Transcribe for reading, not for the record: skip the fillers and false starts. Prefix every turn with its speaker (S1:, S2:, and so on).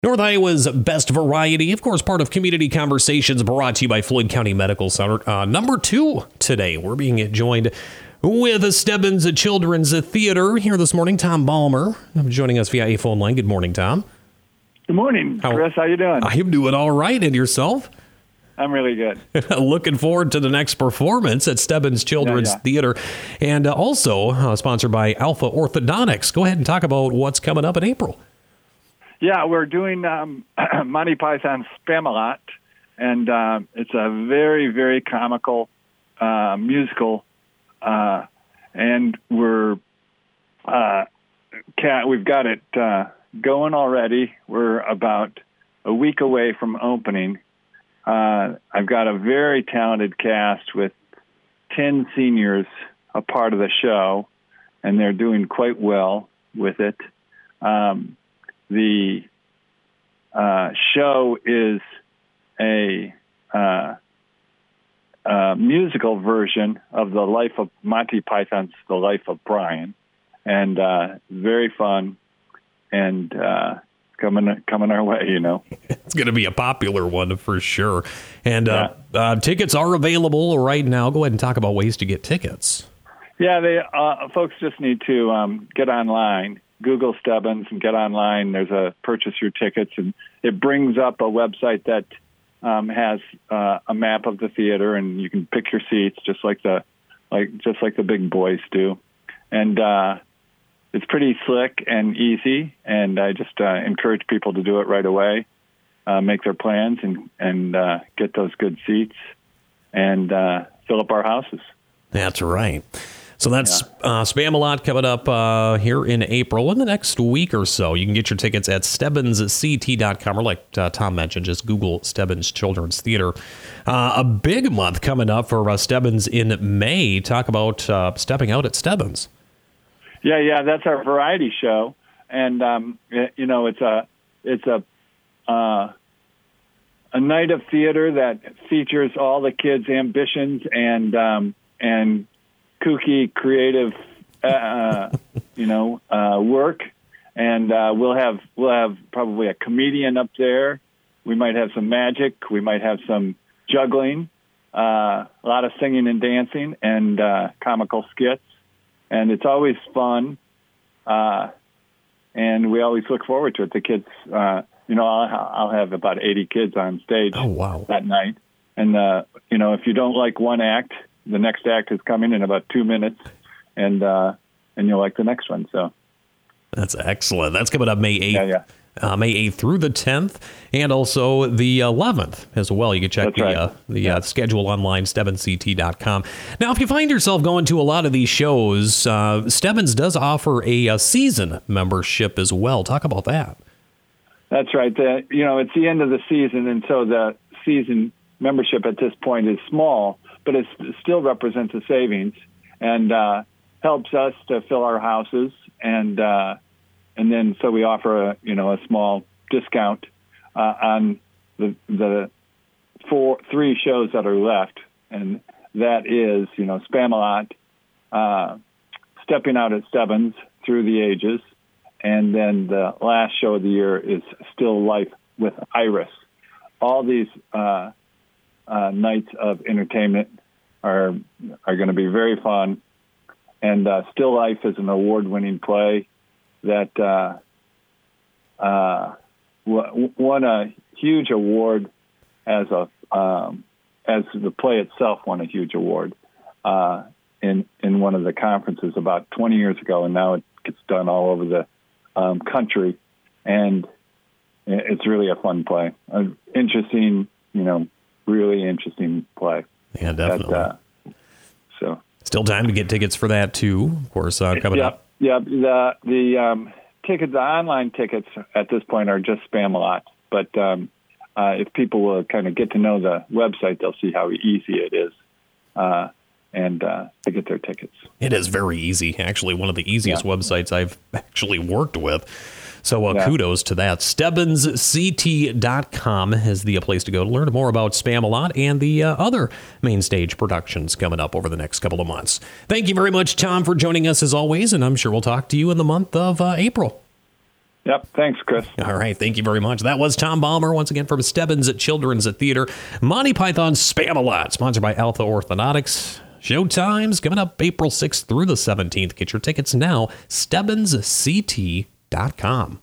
S1: North Iowa's Best Variety, of course, part of Community Conversations, brought to you by Floyd County Medical Center. Number 2 today, we're being joined with Stebbins Children's Theater here this morning. Tom Balmer joining us via a phone line. Good morning, Tom.
S2: Good morning, Chris. How you doing?
S1: I'm doing all right. And yourself?
S2: I'm really good.
S1: Looking forward to the next performance at Stebbins Children's Theater. And also sponsored by Alpha Orthodontics. Go ahead and talk about what's coming up in April.
S2: Yeah, we're doing Monty Python's Spamalot, and it's a very, very comical musical, and we've got it going already. We're about a week away from opening. I've got a very talented cast with 10 seniors a part of the show, and they're doing quite well with it. The show is a musical version of the life of Monty Python's The Life of Brian, and very fun and coming our way, you know.
S1: It's going to be a popular one for sure. And tickets are available right now. Go ahead and talk about ways to get tickets.
S2: Yeah, folks just need to get online. Google Stebbins and get online. There's a purchase your tickets, and it brings up a website that has a map of the theater, and you can pick your seats just like the big boys do. And it's pretty slick and easy, and I just encourage people to do it right away, make their plans, and get those good seats, and fill up our houses.
S1: That's right. So that's Spamalot coming up here in April in the next week or so. You can get your tickets at StebbinsCT.com, or like Tom mentioned, just Google Stebbins Children's Theater. A big month coming up for Stebbins in May. Talk about stepping out at Stebbins.
S2: Yeah, that's our variety show, and it's a night of theater that features all the kids' ambitions and kooky, creative, work, and we'll have probably a comedian up there. We might have some magic. We might have some juggling, a lot of singing and dancing, and comical skits. And it's always fun, and we always look forward to it. The kids, I'll have about 80 kids on stage that night, and if you don't like one act, the next act is coming in about 2 minutes, and you'll like the next one. So
S1: that's excellent. That's coming up May 8th.
S2: Yeah.
S1: May 8th through the 10th, and also the 11th as well. You can check the schedule online, StebbinsCT.com. Now, if you find yourself going to a lot of these shows, Stebbins does offer a season membership as well. Talk about that.
S2: That's right. It's the end of the season, and so the season membership at this point is small, but it still represents a savings and helps us to fill our houses, and then so we offer a small discount on the 3 shows that are left, and that is Spamalot, Stepping Out at Stebbins, Through the Ages, and then the last show of the year is Still Life with Iris. All these nights of entertainment are going to be very fun, and Still Life is an award-winning play that won a huge award as the play itself won a huge award in one of the conferences about 20 years ago, and now it gets done all over the country, and it's really a fun play, interesting, really interesting play.
S1: Yeah, definitely. Still time to get tickets for that too, of course, coming up.
S2: Yeah, the tickets, the online tickets at this point are just Spamalot. But if people will kind of get to know the website, they'll see how easy it is and to get their tickets.
S1: It is very easy. Actually, one of the easiest websites I've actually worked with. So kudos to that. StebbinsCT.com is the place to go to learn more about Spamalot and the other main stage productions coming up over the next couple of months. Thank you very much, Tom, for joining us as always, and I'm sure we'll talk to you in the month of April.
S2: Yep. Thanks, Chris.
S1: All right. Thank you very much. That was Tom Baumer, once again, from Stebbins at Children's Theater. Monty Python's Spam-A-Lot, sponsored by Alpha Orthodontics. Showtime's coming up April 6th through the 17th. Get your tickets now, StebbinsCT.com.